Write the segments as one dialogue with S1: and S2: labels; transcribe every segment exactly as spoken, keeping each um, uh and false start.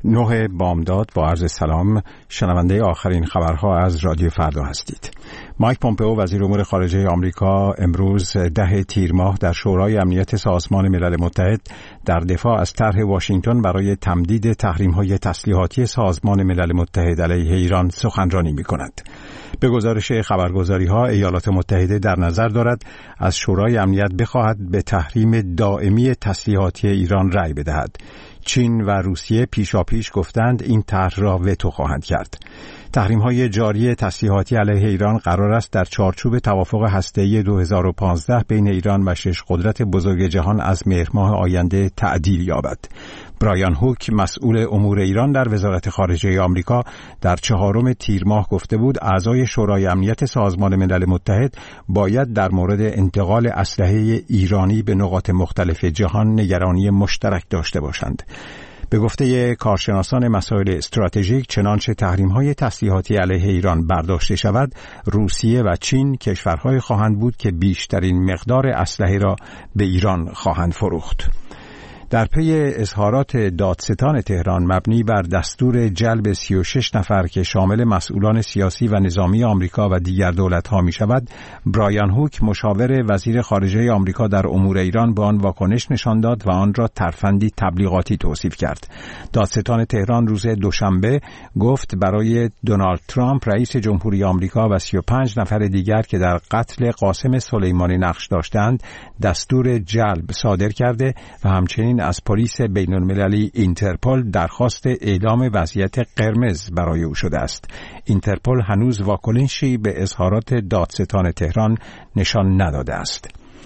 S1: نه بامداد با عرض سلام، شنونده آخرین خبرها از رادیو فردا هستید. مایک پومپئو وزیر امور خارجه آمریکا امروز ده تیر ماه در شورای امنیت سازمان ملل متحد در دفاع از طرح واشنگتن برای تمدید تحریم‌های تسلیحاتی سازمان ملل متحد علیه ایران سخنرانی می‌کند. به گزارش خبرگزاری‌ها ایالات متحده در نظر دارد از شورای امنیت بخواهد به تحریم دائمی تسلیحاتی ایران رأی بدهد. چین و روسیه پیشاپیش گفتند این طرح را وتو خواهند کرد. تحریم‌های جاری تسلیحاتی علیه ایران قرار است در چارچوب توافق هسته‌ای دو هزار و پانزده بین ایران و شش قدرت بزرگ جهان از مهر ماه آینده تعدیل یابد. برایان هوک مسئول امور ایران در وزارت خارجه آمریکا در چهارم تیر ماه گفته بود اعضای شورای امنیت سازمان ملل متحد باید در مورد انتقال اسلحه ایرانی به نقاط مختلف جهان نگرانی مشترک داشته باشند. به گفته کارشناسان مسائل استراتژیک، چنانچه تحریم‌های تسلیحاتی علیه ایران برداشته شود، روسیه و چین کشورهای خواهند بود که بیشترین مقدار اسلحه را به ایران خواهند فروخت. در پی اظهارات دادستان تهران مبنی بر دستور جلب سی و شش نفر که شامل مسئولان سیاسی و نظامی آمریکا و دیگر دولت‌ها می‌شود، برایان هوک مشاور وزیر خارجه آمریکا در امور ایران به آن واکنش نشان داد و آن را ترفندی تبلیغاتی توصیف کرد. دادستان تهران روز دوشنبه گفت برای دونالد ترامپ رئیس جمهوری آمریکا و سی و پنج نفر دیگر که در قتل قاسم سلیمانی نقش داشتند دستور جلب صادر کرده و همچنین از پلیس بین‌المللی اینترپل درخواست اعلام وضعیت قرمز برای او شده است. اینترپل هنوز واکنشی به اظهارات دادستان تهران نشان نداده است.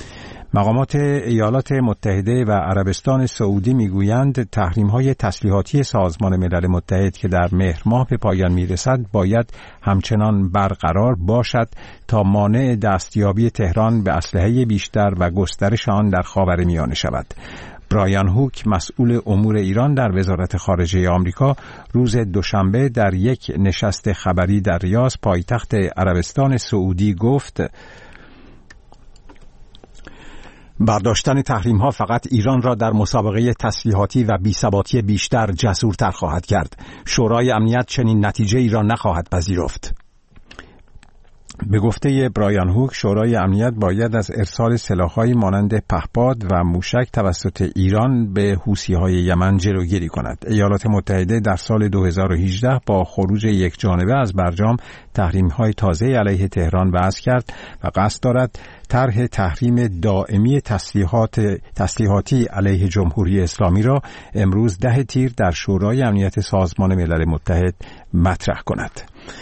S1: مقامات ایالات متحده و عربستان سعودی میگویند تحریم‌های تسلیحاتی سازمان ملل متحد که در مهر ماه به پایان میرسد باید همچنان برقرار باشد تا مانع دستیابی تهران به اسلحه بیشتر و گسترش آن در خاورمیانه شود. برایان هوک مسئول امور ایران در وزارت خارجه آمریکا روز دوشنبه در یک نشست خبری در ریاض پایتخت عربستان سعودی گفت برداشتن تحریم ها فقط ایران را در مسابقه تسلیحاتی و بی‌ثباتی بیشتر جسورتر خواهد کرد. شورای امنیت چنین نتیجه ای را نخواهد پذیرفت. به گفته برایان هوک شورای امنیت باید از ارسال سلاح‌های مانند پهپاد و موشک توسط ایران به حوثی‌های یمن جلوگیری کند. ایالات متحده در سال دو هزار و هجده با خروج یک جانبه از برجام تحریم‌های تازه علیه تهران وضع کرد و قصد دارد طرح تحریم دائمی تسلیحات تسلیحاتی علیه جمهوری اسلامی را امروز ده تیر در شورای امنیت سازمان ملل متحد مطرح کند.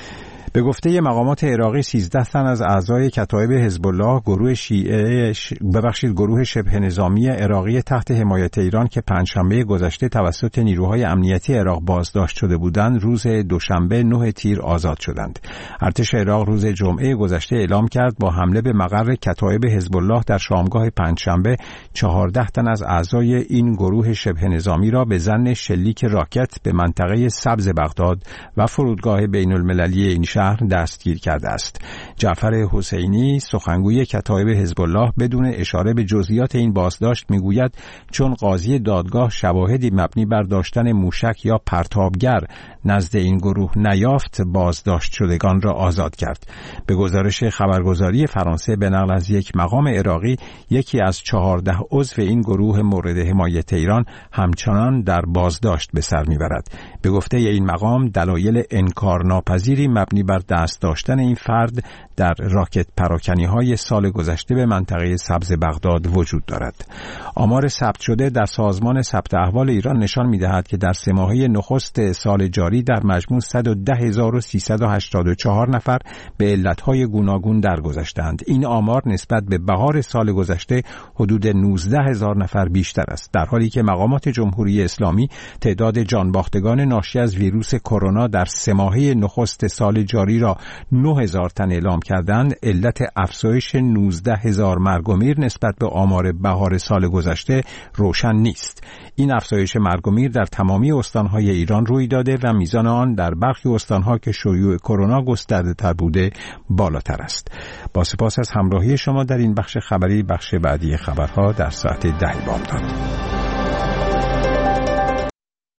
S1: به گفته مقامات عراقی سیزده تن از اعضای کتایب حزب الله گروه شیعه ببخشید گروه شبه نظامی عراقی تحت حمایت ایران که پنجشنبه گذشته توسط نیروهای امنیتی عراق بازداشت شده بودند روز دوشنبه نه تیر آزاد شدند. ارتش عراق روز جمعه گذشته اعلام کرد با حمله به مقر کتایب حزب الله در شامگاه پنجشنبه چهارده تن از اعضای این گروه شبه نظامی را به ظن شلیک راکت به منطقه سبز بغداد و فرودگاه بین‌المللی این شهر دستگیر کرده است. جعفر حسینی سخنگوی کتایب حزب الله بدون اشاره به جزئیات این بازداشت میگوید چون قاضی دادگاه شواهدی مبنی بر داشتن موشک یا پرتابگر نزد این گروه نیافت بازداشت شدگان را آزاد کرد. به گزارش خبرگزاری فرانسه به نقل از یک مقام عراقی یکی از چهارده عضو این گروه مورد حمایت ایران همچنان در بازداشت به سر میبرد. به گفته این مقام دلایل انکارناپذیری مبنی بر دست داشتن این فرد در راکت پراکنی های سال گذشته به منطقه سبز بغداد وجود دارد. آمار ثبت شده در سازمان ثبت احوال ایران نشان می‌دهد که در سه ماهه نخست سال جاری در مجموع صد و ده هزار و سیصد و هشتاد و چهار نفر به علتهای گوناگون درگذشتند. این آمار نسبت به بهار سال گذشته حدود نوزده هزار نفر بیشتر است، در حالی که مقامات جمهوری اسلامی تعداد جانباختگان ناشی از ویروس کرونا در سه ماهه نخست سال جاری را نه هزار تن اعلام کردند. علت افزایش نوزده هزار مرگ و میر نسبت به آمار بهار سال گذشته روشن نیست. این افزایش مرگ و میر در تمامی استانهای ایران روی داده و میزان آن در برخی استانها که شیوع کرونا گسترده تر بوده بالاتر است. با سپاس از همراهی شما در این بخش خبری، بخش بعدی خبرها در ساعت ده بامداد.